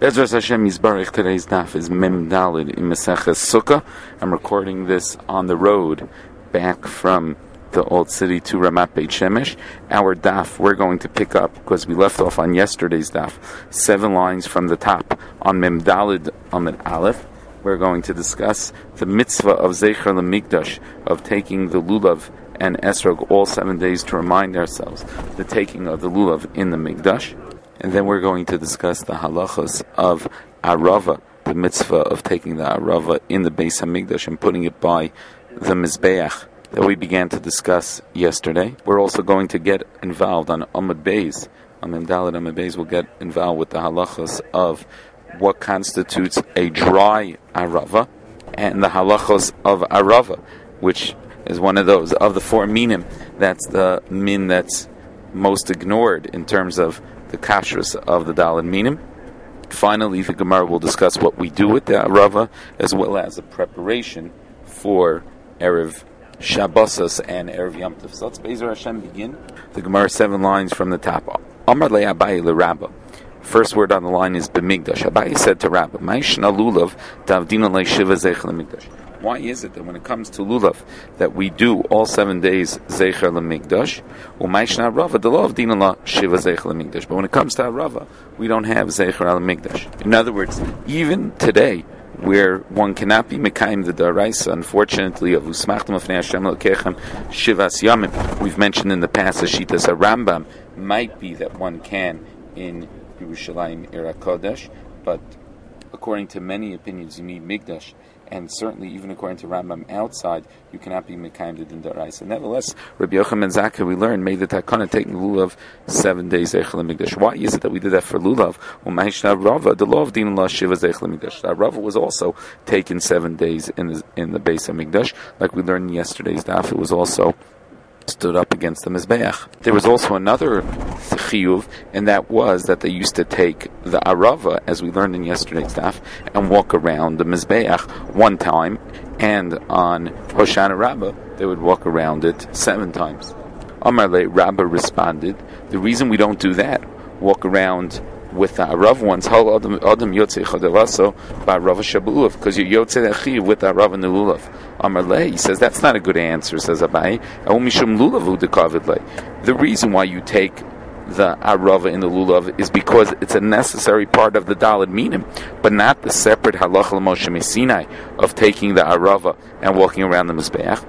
Bezras Hashem Yisbarach. Today's daf is Mem Dalid in Maseches Sukkah. I'm recording this on the road back from the Old City to Ramat Beit Shemesh. Our daf we're going to pick up, because we left off on yesterday's daf, 7 lines from the top on Mem Dalid Amid Aleph. We're going to discuss the mitzvah of Zecher LeMikdash, of taking the lulav and esrog all 7 days to remind ourselves the taking of the lulav in the Mikdash. And then we're going to discuss the halachas of arava, the mitzvah of taking the arava in the Beis HaMikdash and putting it by the Mizbeach that we began to discuss yesterday. We're also going to get involved on Amud Beis. Amud Daled Amud Beis will get involved with the halachas of what constitutes a dry arava and the halachas of arava, which is one of those, of the 4 minim, that's the min that's most ignored in terms of the kashrus of the Daled Minim. Finally, the Gemara will discuss what we do with the arava, as well as a preparation for Erev Shabbosas and Erev Yom Tov. So let's Be'ezer Hashem begin. The Gemara 7 lines from the top. Amar le Abaye le Rabba. First word on the line is B'migdash. Abaye said to Rabba, Ma'ishna lulav davdina le shiva zeich le-migdash. Why is it that when it comes to lulav that we do all 7 days zecher lemikdash, u'ma'ishna arava delav dina la shiva zecher lemikdash? But when it comes to arava, we don't have zecher lemikdash. In other words, even today, where one cannot be mekayim the daraisa, unfortunately, of usmachtem afnei Hashem lekechem shivas yamim. We've mentioned in the past the shitas Rambam might be that one can in Yerushalayim Ir HaKodesh, but according to many opinions, you need Mikdash, and certainly even according to Rambam outside, you cannot be Mekayim the Din Daraisa. Nevertheless, Rabbi Yochanan ben Zakkai, we learned, made the takana taking lulav 7 days Zeichel Mikdash. Why is it that we did that for lulav? Rava, the law of Din La Shiva Zeichel Mikdash. Rava was also taken 7 days in the Beis HaMikdash, like we learned in yesterday's daf. It was also stood up against the Mizbeach. There was also another chiyuv, and that was that they used to take the arava, as we learned in yesterday's daf, and walk around the Mizbeach 1 time, and on Hoshana Rabbah, they would walk around it 7 times. Amar le Rabbah responded, the reason we don't do that, walk around with the arav ones, adam yotzei chodelaso ba'arav shabu'ulav, because you're yotzei achiv with the arav and the lulav. Amar le, he says that's not a good answer. Says Abaye, mishum lulavu dekavid le. The reason why you take the arava in the lulav is because it's a necessary part of the Daled Minim, but not the separate halacha l'Moshe Sinai of taking the arava and walking around the mizbeach.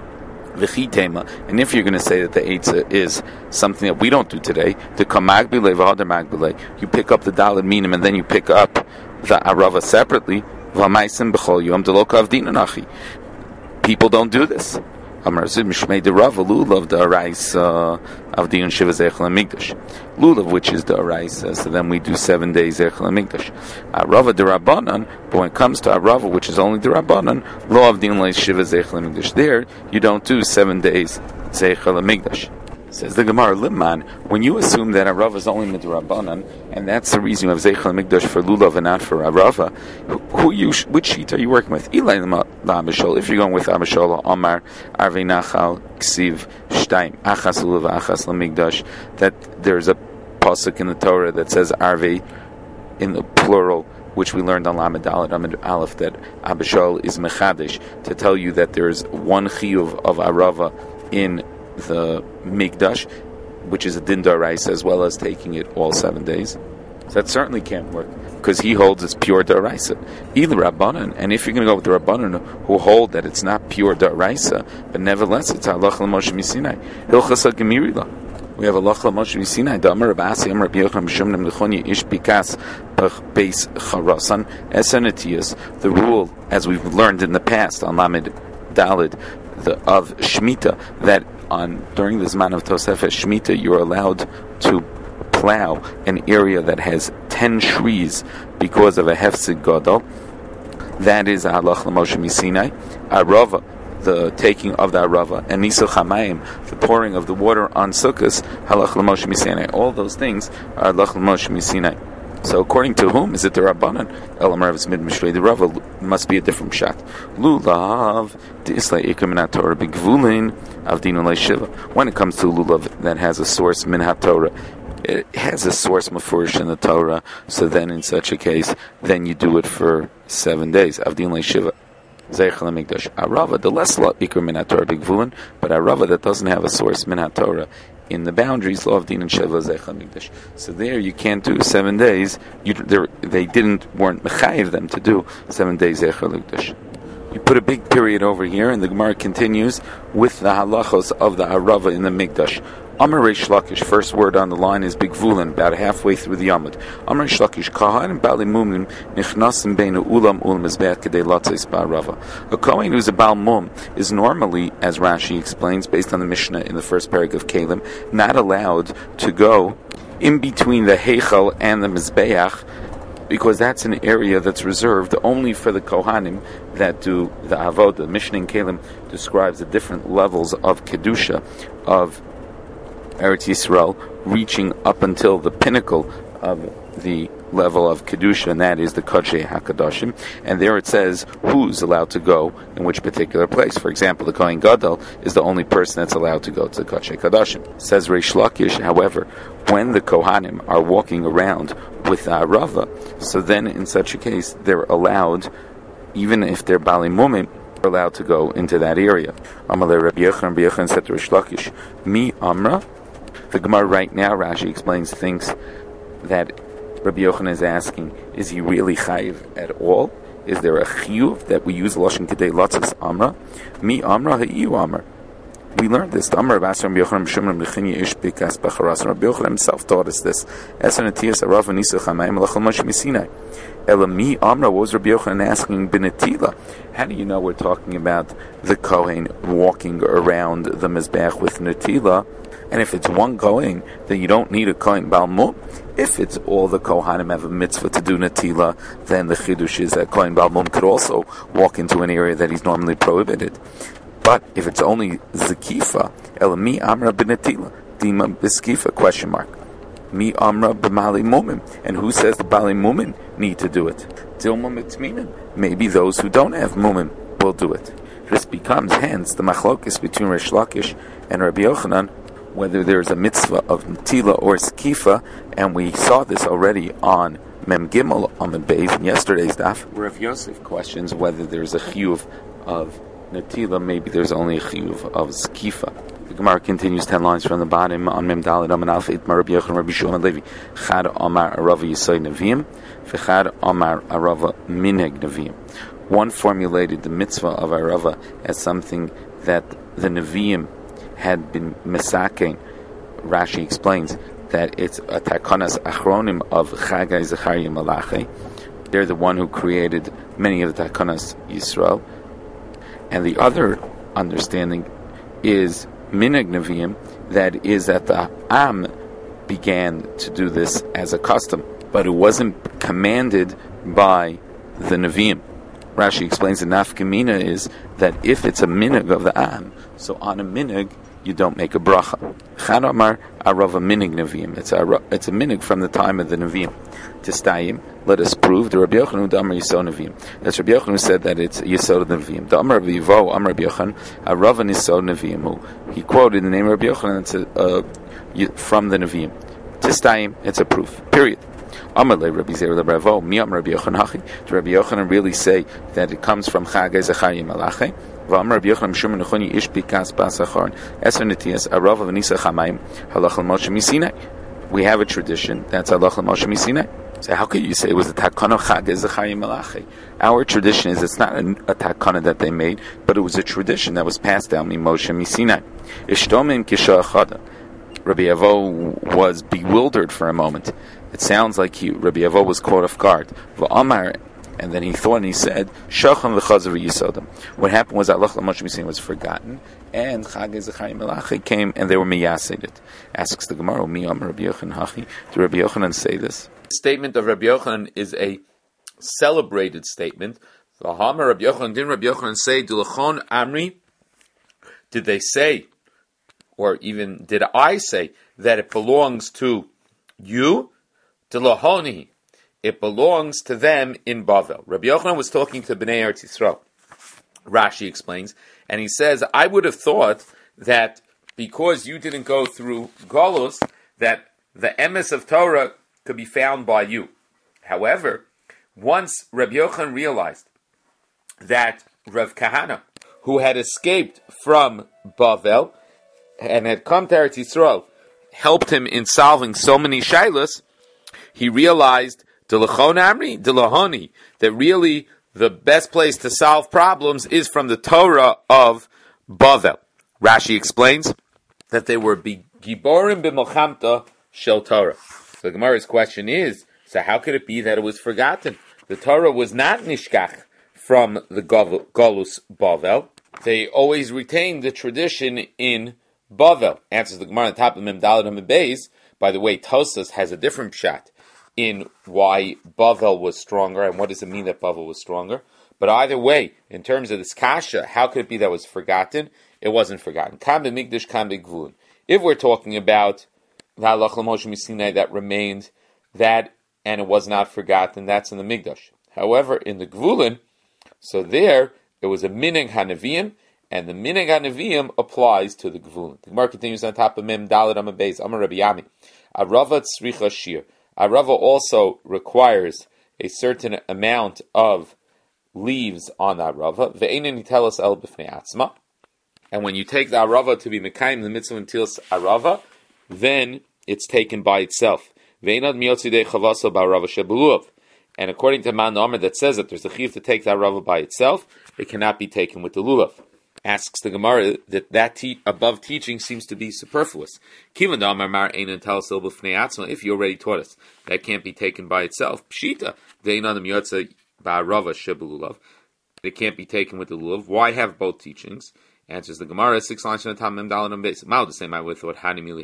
And if you're going to say that the Eitzah is something that we don't do today, the Kamagbile v'Hadar Magbile, you pick up the Daled Minim and then you pick up the Arava separately. People don't do this. Lulav, which is the Araisa, so then we do 7 days Zeichel HaMikdash. Arava de Rabbanan, but when it comes to Arava, which is only the Rabbanan, Lo Avdin Le Shiva Zeichel HaMikdash. There, you don't do 7 days Zeichel HaMikdash. Says the Gemara, Limman, when you assume that Arava is only Midrabanan, and that's the reason you have Zeichel HaMikdash for Lulav and not for Arava, which sheet are you working with? If you're going with Abishol, Omar, Arvei Nachal, Ksiv, Shtaim, Achas Lulav, Achas LaMikdash, that there's a pasuk in the Torah that says Arvei in the plural, which we learned on Lamed Daled Amid Aleph, that Abishol is Mechadish, to tell you that there's one chiyuv of Arava in the Mikdash, which is a Din Daraisa, as well as taking it all 7 days. So that certainly can't work, because he holds it's pure Daraisa. Either Rabbanan, and if you're going to go with the Rabbanan who hold that it's not pure Daraisa, but nevertheless it's Halach l'Moshe Misinai, Hilchas HaGemirila. We have Halach l'Moshe Misinai, Damar Rab Asi, Amar Rabbi Yochanan b'Shimon Nechonia Ish Bikas Beis Charasan Esanetias. The rule, as we've learned in the past on Lamed Daled, of Shemitah, that during the Zman of Tosefes Shemitah, you're allowed to plow an area that has 10 trees because of a hefzid gadol. That is halach l'Moshe Misinai. Arava, the taking of the arava, and Nisuch Hamayim, the pouring of the water on Sukkos, halach l'Moshe Misinai. All those things are halach l'Moshe Misinai. So according to whom is it the Rabbanan? Elamar Mid Mishrei the Rava must be a different shot. Lulav Dislay Ikam Torah Bigvulin Avdinu Le Shiva. When it comes to lulav that has a source min Torah, it has a source mafurish in the Torah, so then in such a case, then you do it for 7 days. Avdin le Shiva. Zeichel Mikdash. Arava, the less law ikr min haTorah bigvulin, but Arava that doesn't have a source min haTorah in the boundaries, law of din and sheva zeichel mikdash. So there you can't do 7 days. They weren't mechayiv them to do 7 days zeichel mikdash. You put a big period over here, and the Gemara continues with the halachos of the Arava in the Mikdash. Amar Reish Lakish, first word on the line is Bigvulin, about halfway through the Yamud. Amar Reish Lakish, Kahan and Bali Mumim, Nichnasim Beinu Ulam Ulam Mizbeach Kedei Latzis Ba'arava. A Kohen who's a Baal Mum is normally, as Rashi explains, based on the Mishnah in the first paragraph of Kalim, not allowed to go in between the Heichal and the Mizbeach, because that's an area that's reserved only for the Kohanim that do the Avodah. The Mishnah in Kalim describes the different levels of Kedusha of Eretz Yisrael, reaching up until the pinnacle of the level of Kedusha, and that is the Kodshei HaKadoshim. And there it says who's allowed to go in which particular place. For example, the Kohen Gadol is the only person that's allowed to go to the Kodshei HaKadoshim. Says Reish Lakish, however, when the Kohanim are walking around with the Arava, so then in such a case, they're allowed, even if they're Bali Mumim, allowed to go into that area. Amalei Rabbi Yochanan said to Reish Lakish, Mi Amra. The Gemara right now, Rashi explains, thinks that Rabbi Yochanan is asking, is he really chayiv at all? Is there a chiyuv that we use lashon kedei latzas amra? Mi amra ha'iyu amra. We learned this. The Amar of Asher Rabbi Yochanan b'Shimon Mechini Ish Bikas Bacharas. Rabbi Yochanan himself taught us this. Esan Atiyas Arav V'Nisa Chamayim Lachal Moshe Misinai. Elami Amra, what was Rabbi Yochanan asking B'Netila? How do you know we're talking about the Kohen walking around the Mizbeach with Netila? And if it's one Kohen, then you don't need a Kohen Baal Mum. If it's all the Kohanim have a mitzvah to do Netila, then the Chidush is that Kohen Baal Mum could also walk into an area that he's normally prohibited. But if it's only Zekifa, Elami Amra B'Netila, Dima B'Skifa, question mark. Mi Amra B'Mali Mumim. And who says the Bali Mumim need to do it? Dilma Mitzminim. Maybe those who don't have Mumim will do it. This becomes, hence, the machlokis between Reish Lakish and Rabbi Yochanan, whether there's a mitzvah of Netila or Skifa, and we saw this already on Mem Gimel Amud Beis in yesterday's daf, where Rav Yosef questions whether there's a chiyuv of Netila, maybe there's only a chiyuv of Skifa. The Gemara continues 10 lines from the bottom on Mem Daled Amud Alf Itmar Rabbi Yochanan Rabbi Shimon Levi Chad Amar Arava Yisai Neviim V'Chad Amar Arava Mineg Neviim. One formulated the mitzvah of Arava as something that the Neviim had been misaking. Rashi explains that it's a takanas achronim of Chagai Zechariah Malachi. They're the one who created many of the takanas Yisrael. And the other understanding is Minhag Neviim, that is that the Am began to do this as a custom, but it wasn't commanded by the Neviim. Rashi explains the nafkamina is that if it's a minhag of the Am, so on a minhag you don't make a bracha. Chad Amar Arava Minhag Neviim. It's a minhag from the time of the Neviim. Tistayim, let us prove the Rabbi Yochanan Amar Yisod Neviim. That's Rabbi Yochanan who said that it's Yisod Neviim. The Amar Rabbi Yivo Amar Rabbi Yochanan Arava Yisod Neviim. He quoted the name of Rabbi Yochanan from the Neviim. Tistayim, it's a proof. Period. Amar le Rabbi Zeir le Ravo Mi Amar Rabbi Yochanan Hachi. Did Rabbi Yochanan really say that it comes from Chagai Zechariah Malachi? V'Amar Rabbi Yochanan Shimon Nechoni Ish Bikas Basachar Eser Netias Arava V'Nisa Chamayim Halachal Moshe Misinai. We have a tradition that's Halachal Moshe Misinai. So how could you say it was a takana Chagai Zechariah Malachi? Our tradition is it's not a takana that they made, but it was a tradition that was passed down from Moshe Misinai. Ishtomim Kisha Achada. Rabbi Avo was bewildered for a moment. It sounds like Rabbi Avo was caught off guard. V'Amar, and then he thought and he said, Shachan v'chazav yisodam. What happened was that Lach Moshe Misinai was forgotten, and Chagai Zechariah Malachi came and they were miyasid it. Asks the Gemara, Mi Amar Rabbi Yochanan Hachi. Did Rabbi Yochanan say this? The statement of Rabbi Yochanan is a celebrated statement. V'Hamar Rabbi Yochanan, didn't Rabbi Yochanan say, Dulachon Amri? Did they say, or even did I say, that it belongs to you? Dilahoni, it belongs to them in Bavel. Rabbi Yochanan was talking to Bnei Eretz Yisrael. Rashi explains, and he says, I would have thought that because you didn't go through Golus, that the emes of Torah could be found by you. However, once Rabbi Yochanan realized that Rav Kahana, who had escaped from Bavel and had come to Eretz Yisrael, helped him in solving so many shaylas, he realized Delachon Amri, Delahoni, that really the best place to solve problems is from the Torah of Bavel. Rashi explains that they were Giborim b'Milchamta shel Torah. So the Gemara's question is, so how could it be that it was forgotten? The Torah was not nishkach from the Golus Bavel. They always retained the tradition in Bavel. Answers the Gemara on top of Mem Daled and Beis. By the way, Tosas has a different pshat in why Bavel was stronger and what does it mean that Bavel was stronger. But either way, in terms of this kasha, how could it be that it was forgotten? It wasn't forgotten. Kam b'mikdash, kam b'gvulin. If we're talking about the halach l'Moshe Misinai that remained, that and it was not forgotten, that's in the Mikdash. However, in the Gvulin, so there, it was a minhag hanavim, and the minhag hanavim applies to the Gvulin. The Gemara continues on top of Mem Daled Amud Beis. Amar Rabbi Yami, Arava tzricha shir. Arava also requires a certain amount of leaves on the Arava. Ve'einin nitelas el b'fnei atzma. And when you take the Arava to be Mekayim, the mitzvah until Arava, then it's taken by itself. And according to Man Omer that says that there's a chiv to take the Arava by itself, it cannot be taken with the lulav. Asks the Gemara that above teaching seems to be superfluous. If you already taught us that can't be taken by itself, pshita, it can't be taken with the lulav. Why have both teachings? Answers the Gemara, 6 lines from the Tamim Dalan on base. The same I would have thought,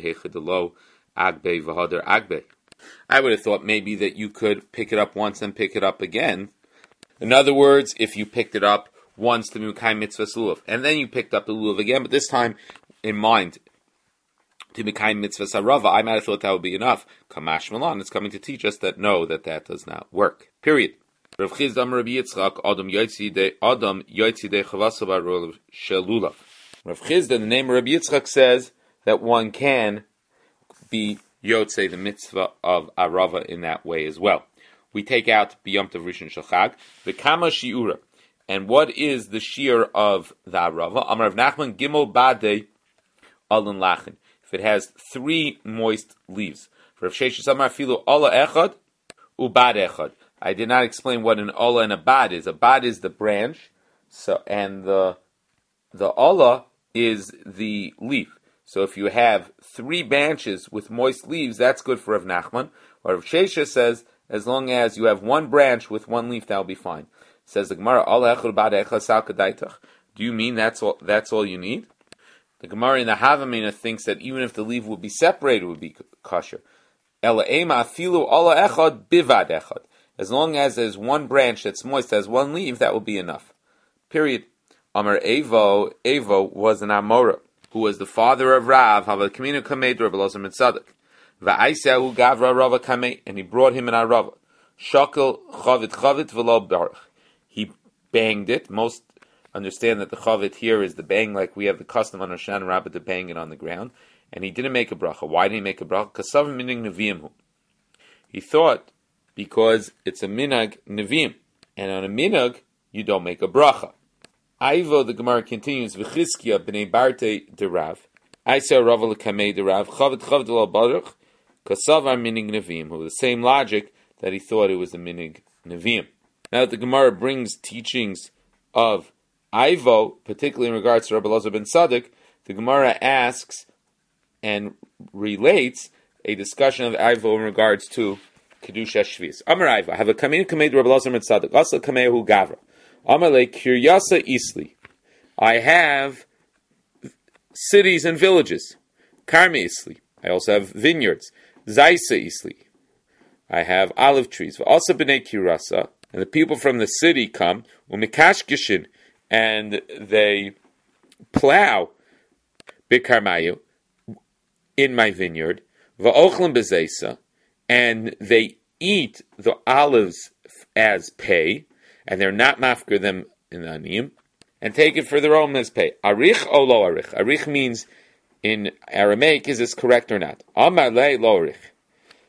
I would have thought maybe that you could pick it up once and pick it up again. In other words, if you picked it up once to Mekayim Mitzvah Lulav, and then you picked up the Lulav again, but this time in mind to Mekayim Mitzvah Sarava, I might have thought that would be enough. Kamash Malan, it's coming to teach us that no, that does not work. Period. Rav Chizda Amar Rabbi Yitzchak, Adam Yotzi de Chavasav Shelulav. Rav Chizda, the name of Rabbi Yitzchak, says that one can be Yotzei, the mitzvah of Arava, in that way as well. We take out B'Yom Tov Rishon Shel Chag, the Kama Shiura. And what is the shear of the Arava? Amar Rav Nachman, Gimel Badei Alun Lachin. If it has 3 moist leaves. Rav Sheshes Amar Filu Ola Echad, Ubad Echad. I did not explain what an Ola and a Bad is. A Bad is the branch, and the Ola is the leaf. So if you have 3 branches with moist leaves, that's good for Rav Nachman. Or Rav Shesha says, as long as you have 1 branch with 1 leaf, that'll be fine. Says the Gemara, do you mean that's all you need? The Gemara in the Havamina thinks that even if the leaf would be separated, it would be kosher. As long as there's 1 branch that's moist, has 1 leaf, that will be enough. Period. Amar Evo was an Amora, who was the father of Rav, Havakaminu Kamed, Rav Elazar ben Tzadok. Va'aisahu Gavra Rava Kameh, and he brought him an Arava. Shakel Chavit Velo Baruch. He banged it. Most understand that the Chavit here is the bang, like we have the custom on Rosh Hashanah Rabbah to bang it on the ground. And he didn't make a bracha. Why didn't he make a bracha? Kasav minig neviim. He thought because it's a minag neviim, and on a minag you don't make a bracha. Aivo, the Gemara continues, V'chizkiya b'nei Barte de Rav, Aisa Rav l'kamei de Rav, Chavit lo baruch, Kasavar minig neviim, who the same logic that he thought it was a minig neviim. Now that the Gemara brings teachings of Aivo, particularly in regards to Rabbi Elazar ben Tzadok, the Gemara asks and relates a discussion of Aivo in regards to Kedusha Shvius. Amar Aivo, have a kamein kameid Rabbi Elazar ben Tzadok, also kamehu gavra. Amar le kiryasa isli. I have cities and villages. Karme isli. I also have vineyards. Zaisa isli. I have olive trees. Also b'nei kiryasa. And the people from the city come, umikashkishin, and they plow bikarmayu in my vineyard, va'ochlim bezeisa, and they eat the olives as pay, and they're not mafker them in the aniyim, and take it for their own as pay. Arich o lo arich. Arich means in Aramaic, is this correct or not? Amar le lo arich.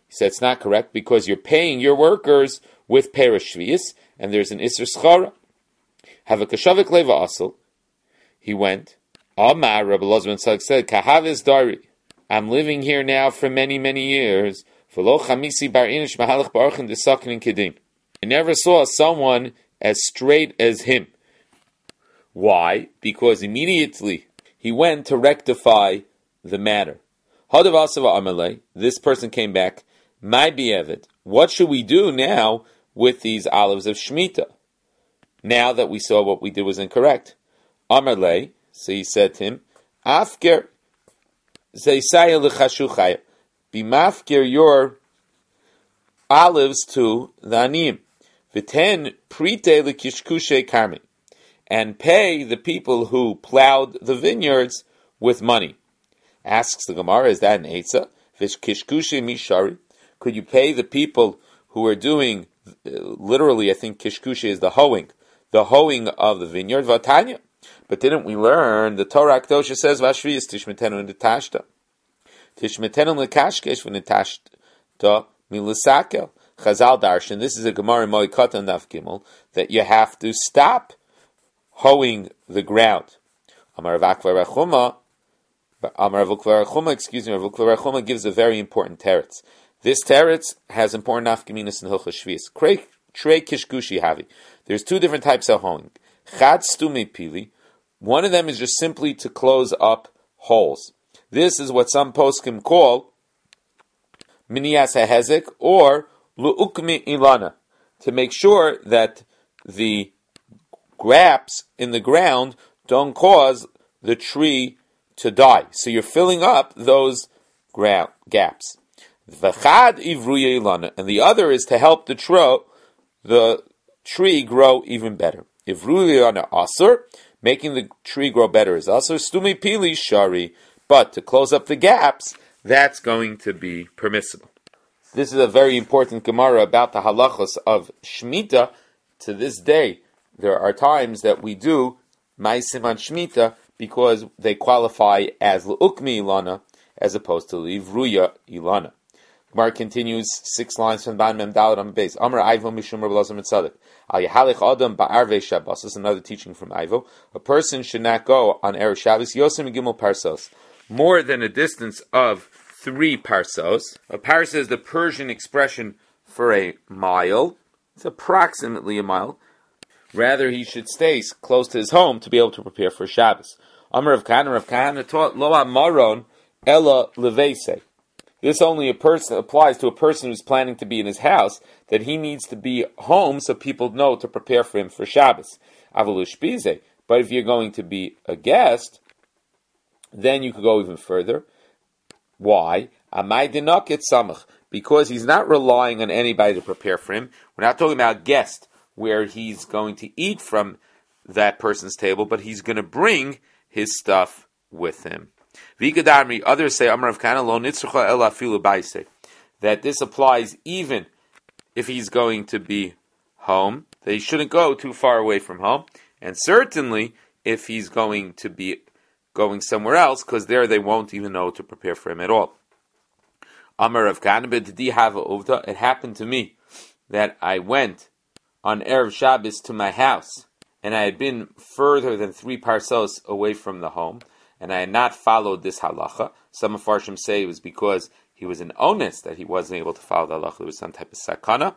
He said it's not correct because you're paying your workers with perish shvius, and there's an isser schara. Have a kashavik leva asel. He went. Amar Rabbi Elazar ben Tzadok said, Kahavis dari. I'm living here now for many, many years. V'lo chamisi bar inish mahalach barachin desakin kedim. I never saw someone as straight as him. Why? Because immediately he went to rectify the matter. Hadav asava amalei. This person came back. My be'evet. What should we do now with these olives of Shemitah? Now that we saw what we did was incorrect. Amalei. So he said to him, Afker zeisaya l'chashuchaya. Be mafker your olives to the aniyim. V'ten prite l'kishkushe karmi. And pay the people who plowed the vineyards with money. Asks the Gemara, is that an eitzah? V'kishkushe mishari. Could you pay the people who are doing, literally I think kishkushe is the hoeing of the vineyard, Vatanya. But didn't we learn, the Torah Kedosha says, Vashviyas tishmetenu netashta. Tishmetenu lekashkesh v'netashta milasakel. Chazal darshan, this is a Gemara in Moikata Naf Gimel, that you have to stop hoeing the ground. Amar Rav Ukva Rachuma gives a very important teretz. This teretz has important nafkaminas in Hilchos Shvius. Trei kishkushi havi. There's two different types of hoeing. Chad stumi pili. One of them is just simply to close up holes. This is what some poskim call miniyas hahezek or lu'ukmi ilana, to make sure that the gaps in the ground don't cause the tree to die. So you're filling up those gaps. V'chad ivruye ilana, and the other is to help the tree grow even better. Ivruye ilana asur, making the tree grow better is asur. Stumi pili shari, but to close up the gaps, that's going to be permissible. This is a very important Gemara about the halachos of Shemitah. To this day, there are times that we do ma'asim on Shemitah because they qualify as l'ukmi ilana as opposed to l'ivruya ilana. Gemara continues 6 lines from Ban Mem Daled on the base. Amar Ivo Mishum Rabbi Elazar ben Tzadok. Al Yahalech Adam Ba'arvei Shabbos. This is another teaching from Ivo. A person should not go on Erev Shabbos Yosem Gimel Parsos, more than a distance of 3 parsos. A parsa is the Persian expression for a mile. It's approximately a mile. Rather, he should stay close to his home to be able to prepare for Shabbos. Amar Rav Kahana taught Lo Amaron Ella Leveise. This only applies to a person who's planning to be in his house, that he needs to be home so people know to prepare for him for Shabbos. Avalushpize. But if you're going to be a guest, then you could go even further. Why? Amai dinaket samach. Because he's not relying on anybody to prepare for him. We're not talking about a guest where he's going to eat from that person's table, but he's going to bring his stuff with him. V'ikadamri, others say, Amar Rav Kahana lo nitzrucha ela afilu b'aiseh, that this applies even if he's going to be home, that he shouldn't go too far away from home, and certainly if he's going to be going somewhere else, because there they won't even know to prepare for him at all. Amar Rav Kahana b'didi hava uvda, it happened to me that I went on Erev Shabbos to my house, and I had been further than 3 parsos away from the home, and I had not followed this halacha. Some of Farshim say it was because he was an onus that he wasn't able to follow the halacha. There was some type of sakana.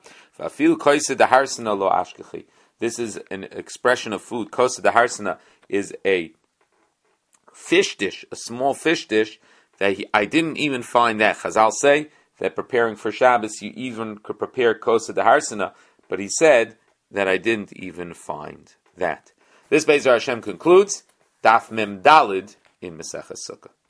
This is an expression of food. Kosa de harsana is a fish dish, a small fish dish, that I didn't even find that. Chazal say that preparing for Shabbos, you even could prepare kosa de harsana, but he said that I didn't even find that. This Be'ezer Hashem concludes Daf Mem Dalid in Maseches Sukkah.